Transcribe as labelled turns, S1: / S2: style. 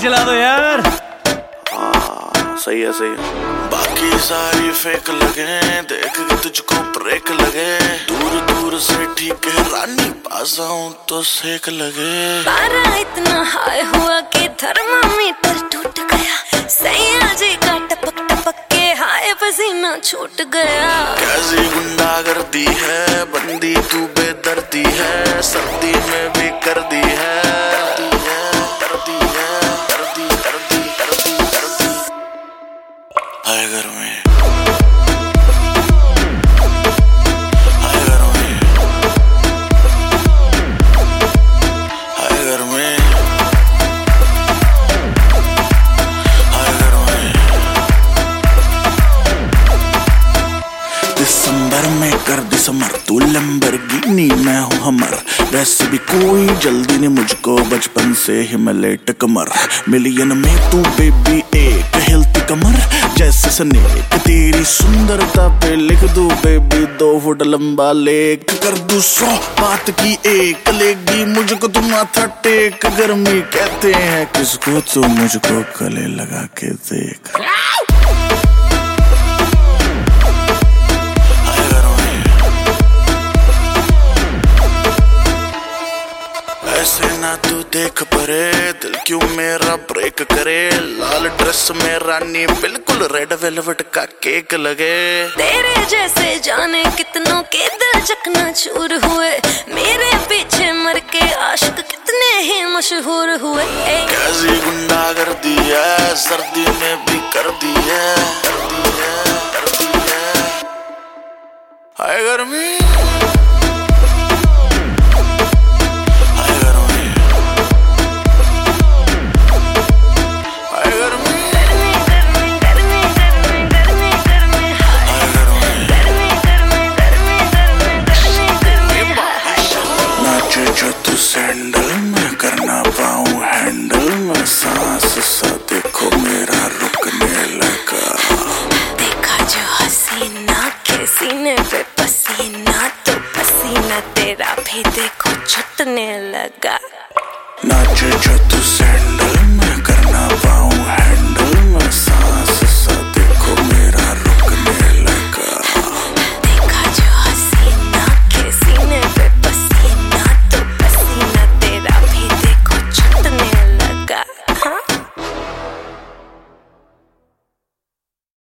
S1: चला दो यार।
S2: सही है सही है। बाकी सारी फेक लगे, देख के तुझको ब्रेक लगे। दूर दूर से ठीक है रानी, पास आऊं तो सेक लगे।
S3: पारा इतना हाई हुआ कि थर्मामीटर टूट गया। सैया जी का टपक टपक के हाय पसीना छूट गया।
S2: कैसी गुंडागर्दी है, बंदी तू बेदर्दी है। सर्दी में भी कर दी है, हाय घर में, हाय घर में, हाय घर में, हाय घर में। दिसंबर में कर दिसंबर, तू लैम्बोर्गिनी मैं हूँ हमर। वैसे भी कोई जल्दी नहीं मुझको, बचपन से ही मैं लेट कमर। मिलियन में तू बेबी एक हिलती कमर जैसे स्नेक। तेरी सुंदरता पे लिख दूं बेबी 2 फुट लंबा लेख। कर दूं 100 बात की एक, लेगी मुझको तुम माथा टेक। गर्मी कहते हैं किसको, तो मुझको गले लगा के देख। ऐसे ना तू देख परे, दिल क्यों मेरा ब्रेक करे। लाल ड्रेस में रानी बिल्कुल रेड वेलवेट का केक लगे।
S3: तेरे जैसे जाने कितनों के दिल चकना चूर हुए। मेरे पीछे मर के आशिक कितने ही मशहूर हुए।
S2: कैसी गुंडागर्दी है, सर्दी में भी कर दी है, हाय गर्मी, सैंडल में करना पाऊं हैंडल में। सांस सा देखो मेरा रुकने लगा।
S3: देखा जो हसीना के सीने पे पसीना, तो पसीना तेरा भी देखो छूटने लगा।